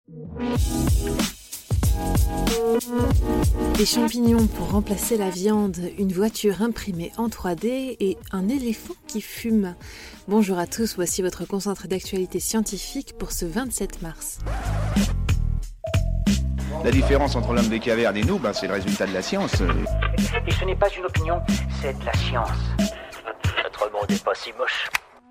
Des champignons pour remplacer la viande, une voiture imprimée en 3D et un éléphant qui fume. Bonjour à tous, voici votre concentré d'actualité scientifique pour ce 27 mars. La différence entre l'homme des cavernes et nous, c'est le résultat de la science. Et ce n'est pas une opinion, c'est de la science. Notre monde n'est pas si moche.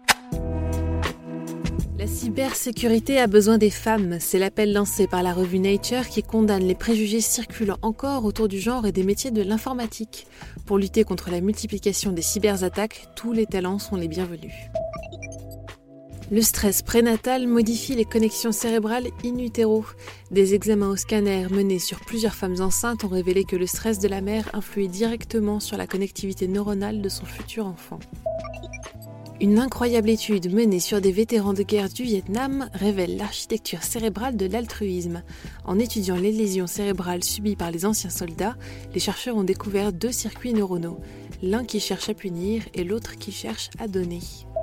La cybersécurité a besoin des femmes, c'est l'appel lancé par la revue Nature qui condamne les préjugés circulant encore autour du genre et des métiers de l'informatique. Pour lutter contre la multiplication des cyberattaques, tous les talents sont les bienvenus. Le stress prénatal modifie les connexions cérébrales in utero. Des examens au scanner menés sur plusieurs femmes enceintes ont révélé que le stress de la mère influait directement sur la connectivité neuronale de son futur enfant. Une incroyable étude menée sur des vétérans de guerre du Vietnam révèle l'architecture cérébrale de l'altruisme. En étudiant les lésions cérébrales subies par les anciens soldats, les chercheurs ont découvert 2 circuits neuronaux, l'un qui cherche à punir et l'autre qui cherche à donner.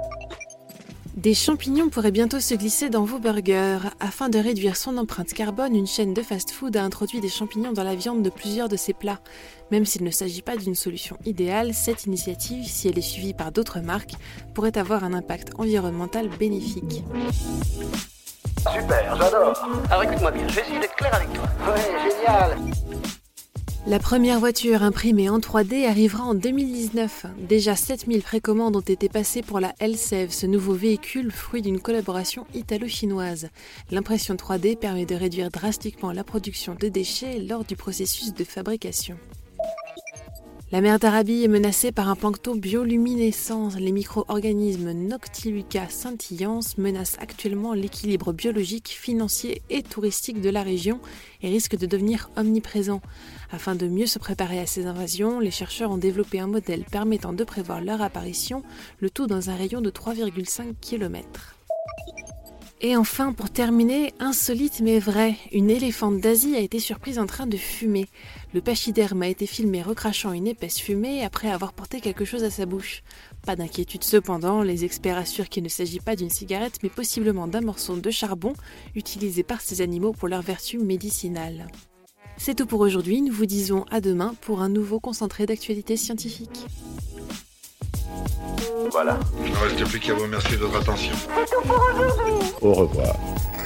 Des champignons pourraient bientôt se glisser dans vos burgers. Afin de réduire son empreinte carbone, une chaîne de fast-food a introduit des champignons dans la viande de plusieurs de ses plats. Même s'il ne s'agit pas d'une solution idéale, cette initiative, si elle est suivie par d'autres marques, pourrait avoir un impact environnemental bénéfique. Super, j'adore. Alors écoute-moi bien, je vais essayer d'être clair avec toi. Ouais, génial. La première voiture imprimée en 3D arrivera en 2019. Déjà 7000 précommandes ont été passées pour la LCEV, ce nouveau véhicule fruit d'une collaboration italo-chinoise. L'impression 3D permet de réduire drastiquement la production de déchets lors du processus de fabrication. La mer d'Arabie est menacée par un plancton bioluminescent. Les micro-organismes Noctiluca scintillans menacent actuellement l'équilibre biologique, financier et touristique de la région et risquent de devenir omniprésents. Afin de mieux se préparer à ces invasions, les chercheurs ont développé un modèle permettant de prévoir leur apparition, le tout dans un rayon de 3,5 km. Et enfin, pour terminer, insolite mais vrai, une éléphante d'Asie a été surprise en train de fumer. Le pachyderme a été filmé recrachant une épaisse fumée après avoir porté quelque chose à sa bouche. Pas d'inquiétude cependant, les experts assurent qu'il ne s'agit pas d'une cigarette mais possiblement d'un morceau de charbon utilisé par ces animaux pour leur vertu médicinale. C'est tout pour aujourd'hui, nous vous disons à demain pour un nouveau concentré d'actualité scientifique. Voilà. Il ne reste plus qu'à vous remercier de votre attention. C'est tout pour aujourd'hui. Au revoir.